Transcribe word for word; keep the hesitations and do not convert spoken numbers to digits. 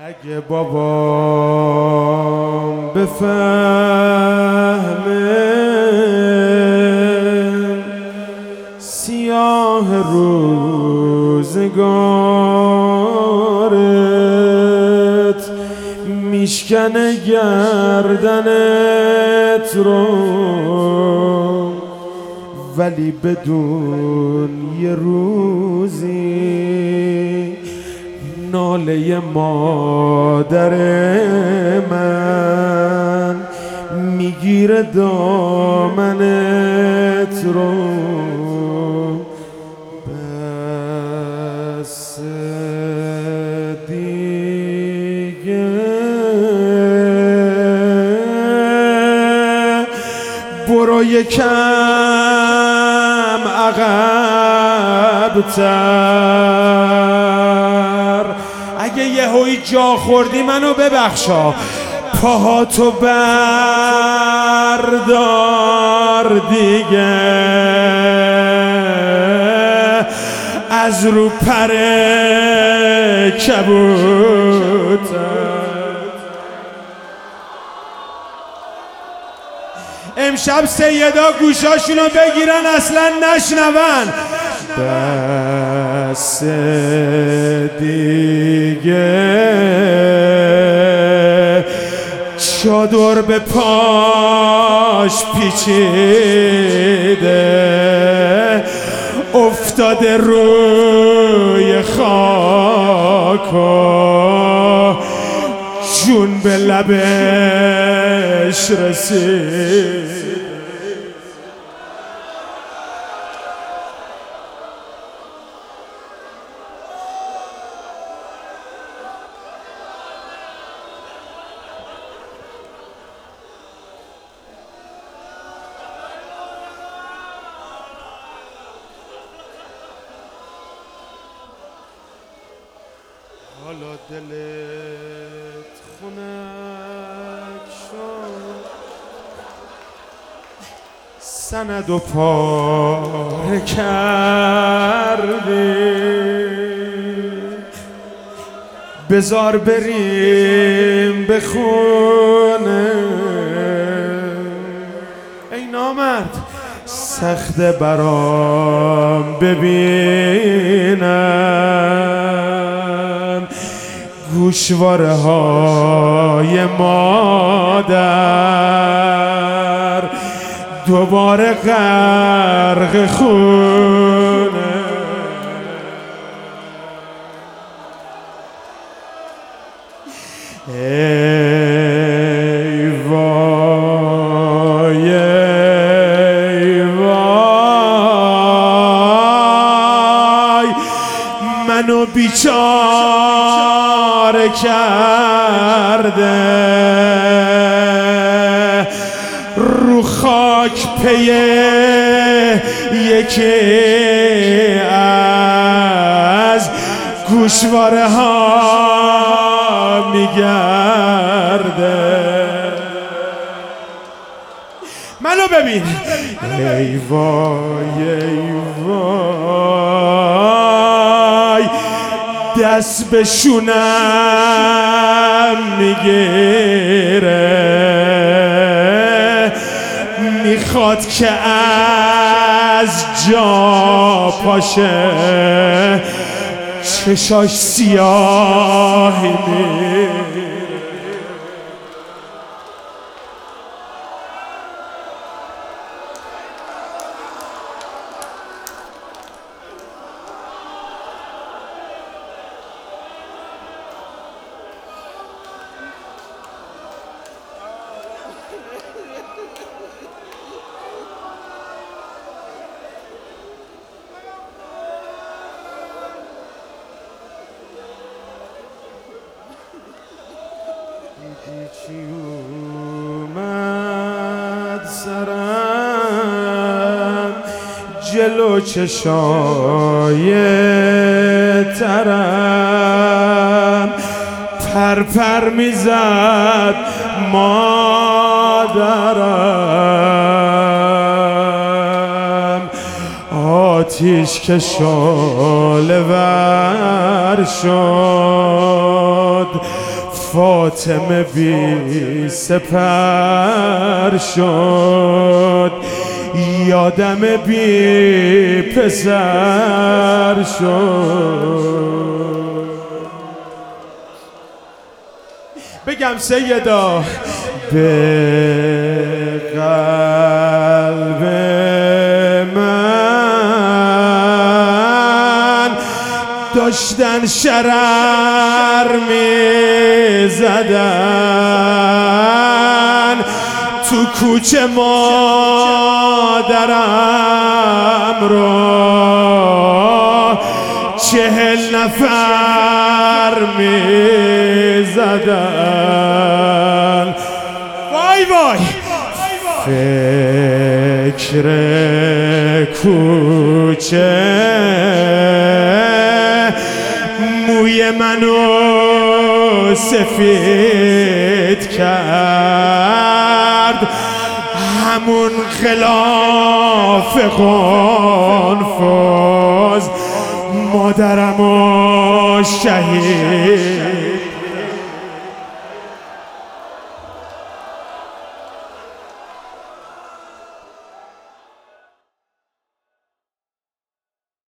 اگه بابام بفهمه سیاه روزگارت میشکنه گردنت رو، ولی بدون یه روزی ناله مادر من میگیره دامنت رو. بس دیگه برو یکم عقب‌تر، اگه یهویی جا خوردی منو ببخشا، پاهاتو بردار دیگه از رو پر کبوتر. امشب سیدا گوشاشونو بگیرن اصلا نشنون. بس دیگه چادر به پاش پیچیده، افتاده روی خاک و جون به لبش رسید. حالا دلت خنک شد، سند و پاره کردی، بذار بریم به خونه. ای نامرد سخت برام ببینم گوشواره های مادر دوباره غرق خونه. ای وای ای وای منو بیچاره کرده، رو خاک پی یکی از گوشواره ها میگرده. منو ببین. ای وای ای وای دست به شونم میگیره، میخواد که از جا پاشه، چشاش سیاهی میره. دیدی چی اومد سرم، جلو چشای ترم پر پر میزد مادرم، آتیش که شعله ور شد فاطمه بی سپر شد، یادم بی پسر شد. بگم سیدا به قلب من داشتن شرر می زدن، تو کوچه مادرم رو چهل نفر می زدن. وای وای فکر کوچه موی منو سفید کرد، همون خلاف قنفذ مادرمو شهید